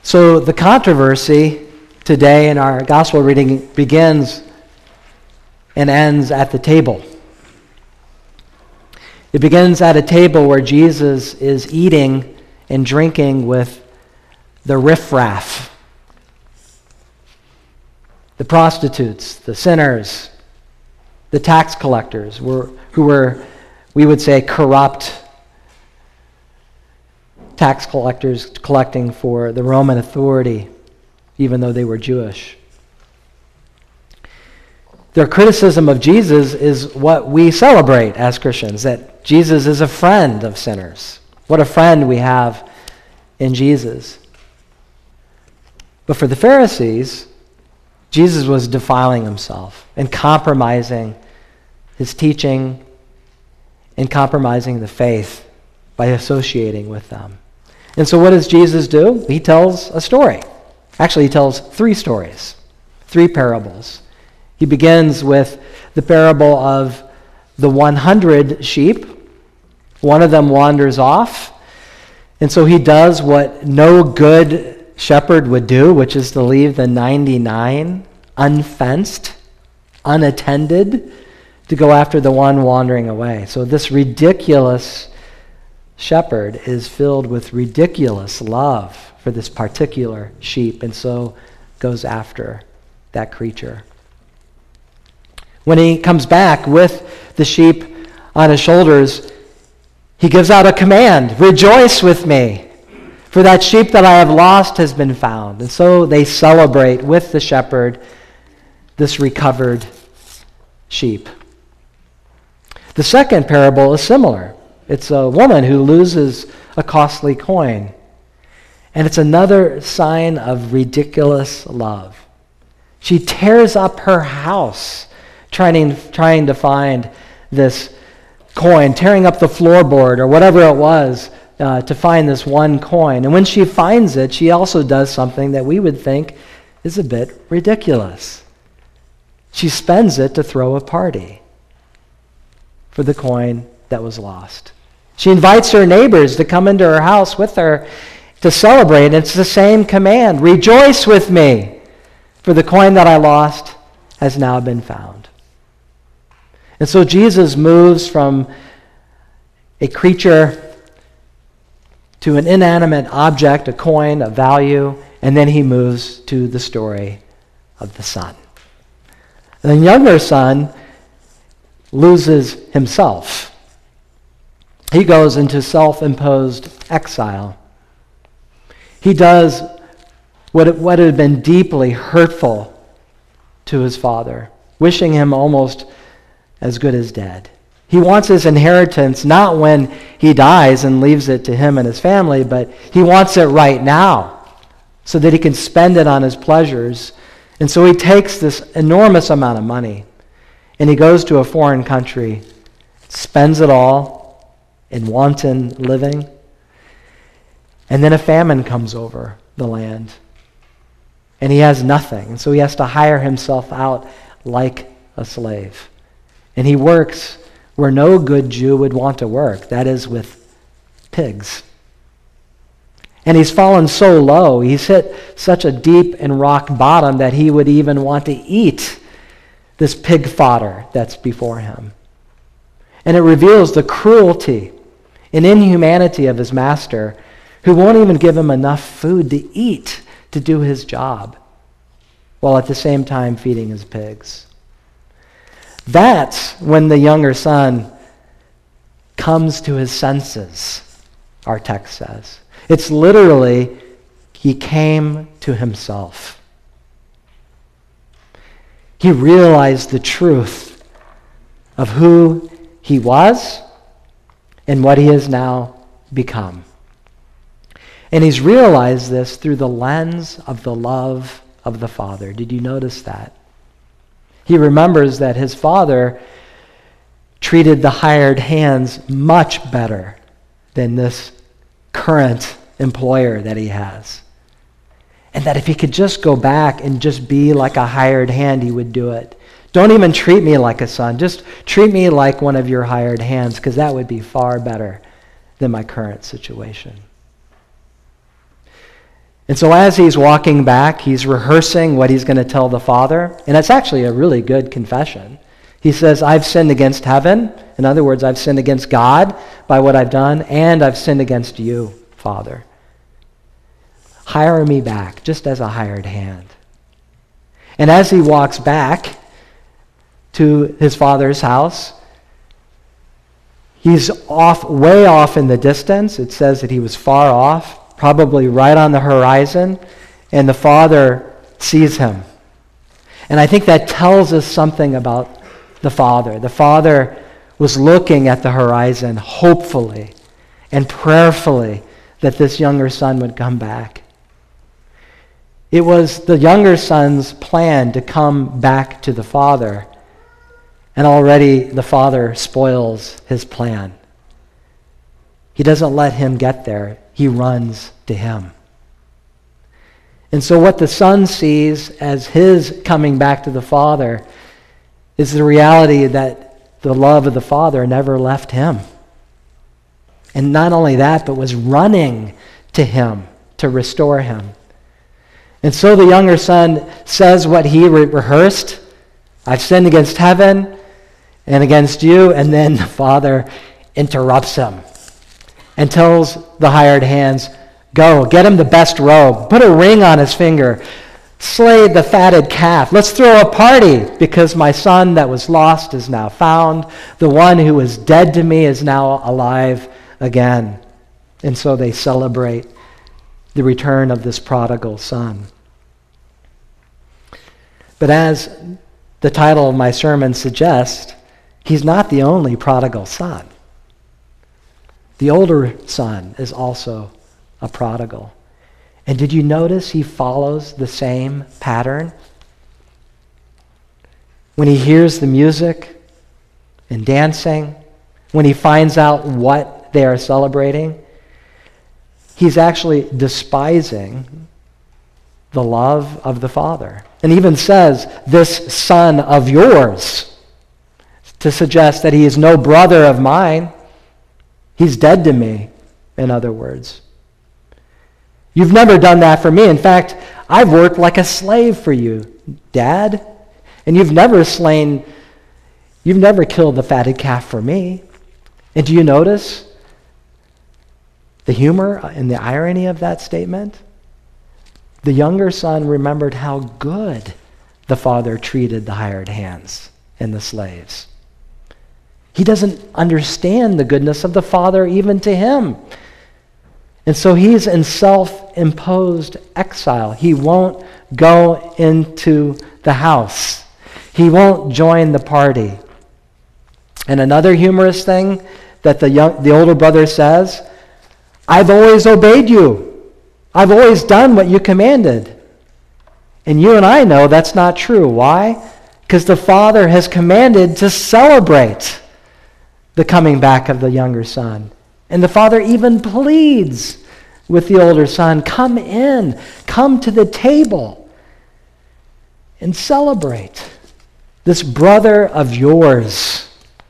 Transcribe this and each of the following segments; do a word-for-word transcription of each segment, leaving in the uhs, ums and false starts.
So the controversy today in our gospel reading begins and ends at the table. It begins at a table where Jesus is eating and drinking with the riffraff, the prostitutes, the sinners, the tax collectors, were, who were, we would say, corrupt tax collectors collecting for the Roman authority, even though they were Jewish. Their criticism of Jesus is what we celebrate as Christians, that Jesus is a friend of sinners. What a friend we have in Jesus. But for the Pharisees, Jesus was defiling himself and compromising his teaching and compromising the faith by associating with them. And so what does Jesus do? He tells a story. Actually, he tells three stories, three parables. He begins with the parable of the one hundred sheep. One of them wanders off, and so he does what no good shepherd would do, which is to leave the ninety-nine unfenced, unattended, to go after the one wandering away. So this ridiculous shepherd is filled with ridiculous love for this particular sheep, and so goes after that creature. When he comes back with the sheep on his shoulders, he gives out a command, "Rejoice with me, for that sheep that I have lost has been found." And so they celebrate with the shepherd this recovered sheep. The second parable is similar. It's a woman who loses a costly coin. And it's another sign of ridiculous love. She tears up her house trying, trying to find this coin, tearing up the floorboard or whatever it was uh, to find this one coin. And when she finds it, she also does something that we would think is a bit ridiculous. She spends it to throw a party for the coin that was lost. She invites her neighbors to come into her house with her to celebrate. It's the same command. "Rejoice with me, for the coin that I lost has now been found." And so Jesus moves from a creature to an inanimate object, a coin, a value, and then he moves to the story of the son. The younger son loses himself. He goes into self-imposed exile. He does what, what had been deeply hurtful to his father, wishing him almost as good as dead. He wants his inheritance not when he dies and leaves it to him and his family, but he wants it right now so that he can spend it on his pleasures. And so he takes this enormous amount of money and he goes to a foreign country, spends it all in wanton living, and then a famine comes over the land and he has nothing. And so he has to hire himself out like a slave. And he works where no good Jew would want to work, that is with pigs. And he's fallen so low, he's hit such a deep and rock bottom that he would even want to eat this pig fodder that's before him. And it reveals the cruelty and inhumanity of his master, who won't even give him enough food to eat to do his job, while at the same time feeding his pigs. That's when the younger son comes to his senses, our text says. It's literally, he came to himself. He realized the truth of who he was and what he has now become. And he's realized this through the lens of the love of the Father. Did you notice that? He remembers that his father treated the hired hands much better than this current employer that he has. And that if he could just go back and just be like a hired hand, he would do it. Don't even treat me like a son. Just treat me like one of your hired hands, because that would be far better than my current situation. And so as he's walking back, he's rehearsing what he's going to tell the Father. And it's actually a really good confession. He says, I've sinned against heaven. In other words, I've sinned against God by what I've done, and I've sinned against you, Father. Hire me back, just as a hired hand. And as he walks back to his Father's house, he's off, way off in the distance. It says that he was far off, probably right on the horizon, and the Father sees him. And I think that tells us something about the Father. The Father was looking at the horizon hopefully and prayerfully that this younger son would come back. It was the younger son's plan to come back to the Father, and already the Father spoils his plan. He doesn't let him get there. He runs to him. And so what the son sees as his coming back to the Father is the reality that the love of the Father never left him. And not only that, but was running to him to restore him. And so the younger son says what he re- rehearsed. I've sinned against heaven and against you. And then the Father interrupts him and tells the hired hands, go, get him the best robe, put a ring on his finger, slay the fatted calf. Let's throw a party because my son that was lost is now found. The one who was dead to me is now alive again. And so they celebrate the return of this prodigal son. But as the title of my sermon suggests, he's not the only prodigal son. The older son is also a prodigal. And did you notice he follows the same pattern? When he hears the music and dancing, when he finds out what they are celebrating, he's actually despising the love of the Father. And even says, this son of yours, to suggest that he is no brother of mine. He's dead to me, in other words. You've never done that for me. In fact, I've worked like a slave for you, Dad. And you've never slain, you've never killed the fatted calf for me. And do you notice the humor and the irony of that statement? The younger son remembered how good the Father treated the hired hands and the slaves. He doesn't understand the goodness of the Father even to him. And so he's in self-imposed exile. He won't go into the house. He won't join the party. And another humorous thing that the young, the older brother says, I've always obeyed you. I've always done what you commanded. And you and I know that's not true. Why? Because the Father has commanded to celebrate the coming back of the younger son. And the Father even pleads with the older son, come in, come to the table and celebrate this brother of yours.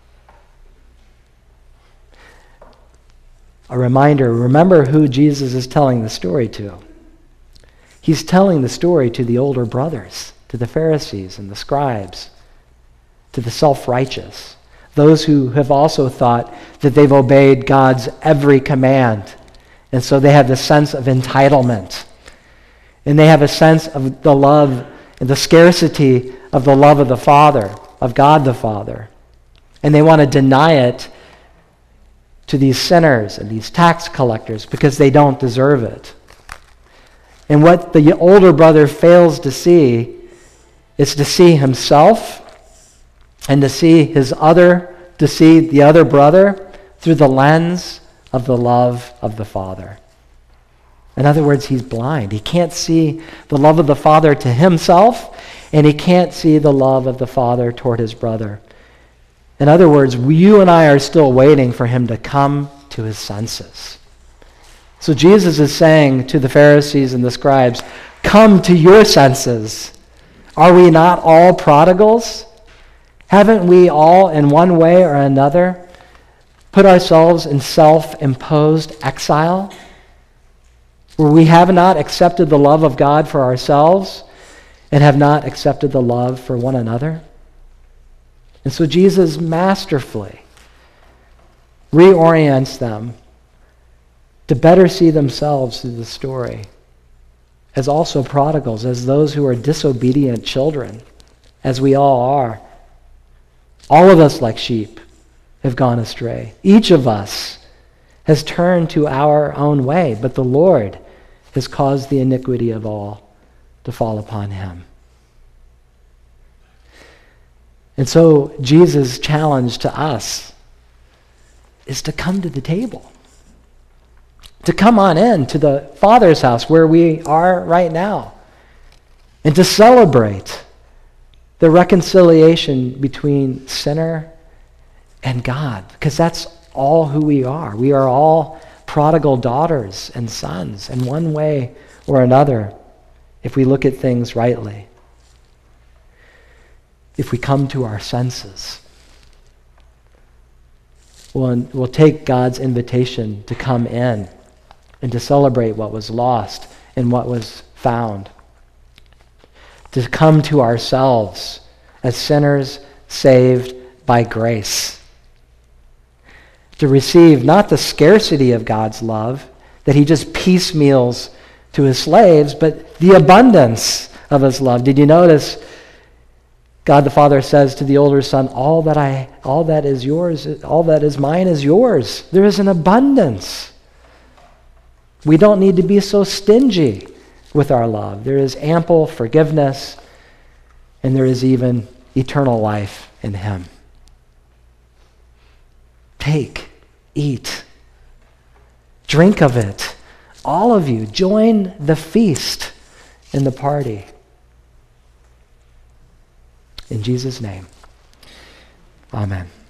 A reminder, remember who Jesus is telling the story to. He's telling the story to the older brothers, to the Pharisees and the scribes, to the self-righteous, those who have also thought that they've obeyed God's every command. And so they have this sense of entitlement. And they have a sense of the love and the scarcity of the love of the Father, of God the Father. And they want to deny it to these sinners and these tax collectors because they don't deserve it. And what the older brother fails to see is to see himself and to see his other, to see the other brother through the lens of the love of the Father. In other words, he's blind. He can't see the love of the Father to himself, and he can't see the love of the Father toward his brother. In other words, you and I are still waiting for him to come to his senses. So Jesus is saying to the Pharisees and the scribes, come to your senses. Are we not all prodigals? Haven't we all, in one way or another, put ourselves in self-imposed exile? where we have not accepted the love of God for ourselves and have not accepted the love for one another. And so Jesus masterfully reorients them to better see themselves through the story as also prodigals, as those who are disobedient children, as we all are. All of us, like sheep, have gone astray. Each of us has turned to our own way, but the Lord has caused the iniquity of all to fall upon him. And so Jesus' challenge to us is to come to the table, to come on in to the Father's house where we are right now, and to celebrate the reconciliation between sinner and God, because that's all who we are. We are all prodigal daughters and sons in one way or another if we look at things rightly, if we come to our senses. We'll, we'll take God's invitation to come in and to celebrate what was lost and what was found, to come to ourselves as sinners saved by grace, to receive not the scarcity of God's love, that he just piecemeals to his slaves, but the abundance of his love. Did you notice God the Father says to the older son, all that I, all that is yours, all that is mine is yours. There is an abundance. We don't need to be so stingy with our love. There is ample forgiveness, and there is even eternal life in him. Take, eat, drink of it. All of you, join the feast in the party. In Jesus' name, amen.